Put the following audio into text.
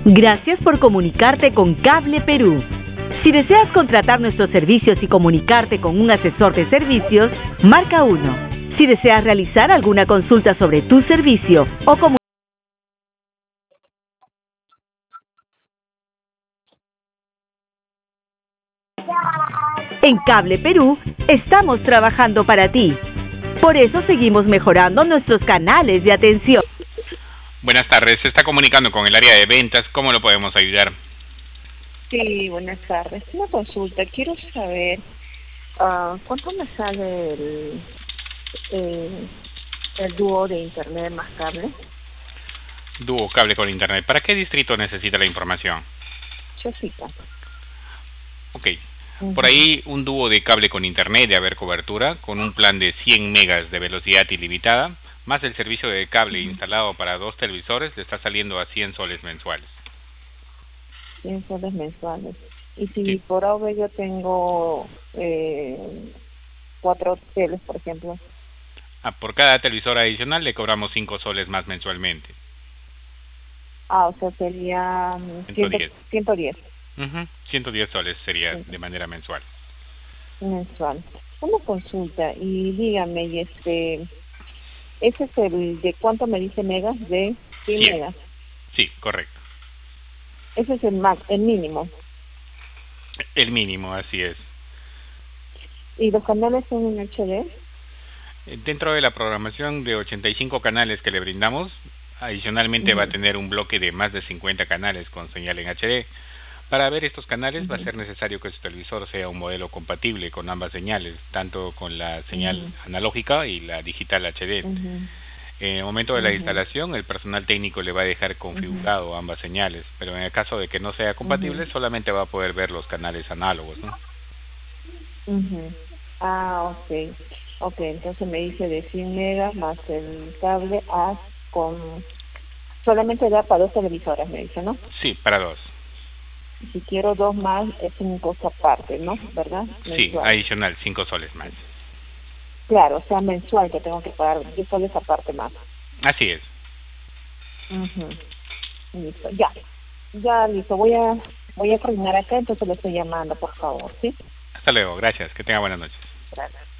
Gracias por comunicarte con Cable Perú. Si deseas contratar nuestros servicios y comunicarte con un asesor de servicios, marca 1. Si deseas realizar alguna consulta sobre tu servicio o En Cable Perú estamos trabajando para ti. Por eso seguimos mejorando nuestros canales de atención. Buenas tardes, se está comunicando con el área de ventas, ¿cómo lo podemos ayudar? Sí, buenas tardes. Una consulta, quiero saber cuánto me sale el dúo de internet más cable. Dúo cable con internet, ¿para qué distrito necesita la información? Chosica. Ok, por ahí un dúo de cable con internet de haber cobertura, con un plan de 100 megas de velocidad ilimitada, más el servicio de cable instalado para 2 televisores, le está saliendo a 100 soles mensuales. 100 soles mensuales. Y si Sí. por ahora yo tengo 4 teles, por ejemplo. Por cada televisor adicional le cobramos 5 soles más mensualmente. O sea, sería 110. 110. 110 soles sería de manera mensual. Mensual. Una consulta, y dígame, y ese es el de cuánto me dice megas, de 100 megas. Sí, correcto. Ese es el mínimo. El mínimo, así es. ¿Y los canales son en HD? Dentro de la programación de 85 canales que le brindamos, adicionalmente va a tener un bloque de más de 50 canales con señal en HD. Para ver estos canales va a ser necesario que su televisor sea un modelo compatible con ambas señales, tanto con la señal analógica y la digital HD. En el momento de la instalación, el personal técnico le va a dejar configurado ambas señales, pero en el caso de que no sea compatible, solamente va a poder ver los canales análogos, ¿no? Ok. Ok, entonces me dice de 100 megas más el cable con... Solamente da para 2 televisores, me dice, ¿no? Sí, para 2. Si quiero 2 más, es un costo aparte, ¿no? ¿Verdad? Sí, Mensual. adicional, 5 soles más. Claro, o sea, mensual que tengo que pagar 10 soles aparte más. Así es. Listo, ya listo, voy a coordinar acá, entonces le estoy llamando, por favor, ¿sí? Hasta luego, gracias, que tenga buenas noches. Gracias.